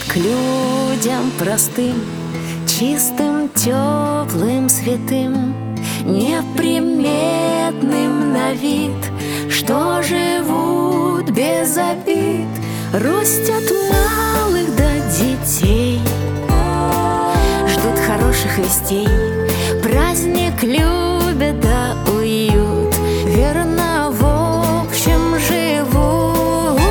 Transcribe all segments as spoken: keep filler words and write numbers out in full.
к людям простым, чистым, теплым, святым, неприметным на вид, что живут без обид, растят малых до детей, ждут хороших вестей, праздник любят да уют, верно в общем живут.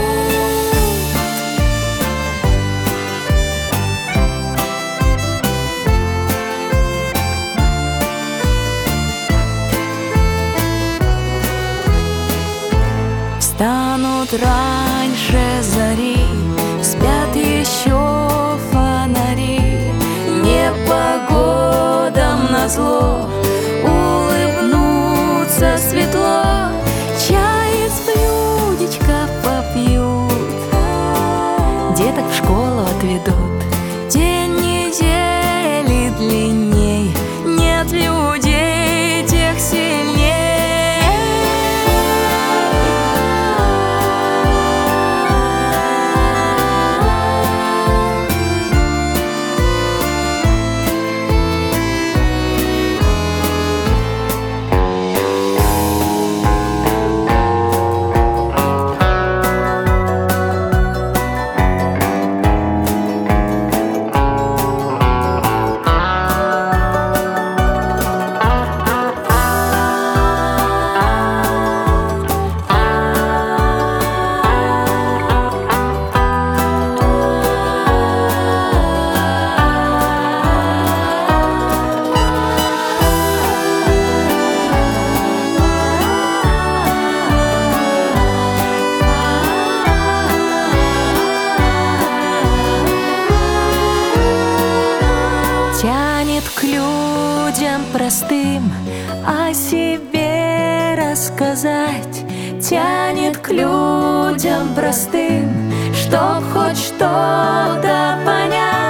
Встанут раньше зари, спят еще фонари, непогодам назло улыбнутся светло, чай из блюдечка попьют, деток в школу отведут. День недели длинней, нет людей тех сильней. Тянет к людям простым о себе рассказать, тянет к людям простым, чтоб хоть что-то понять.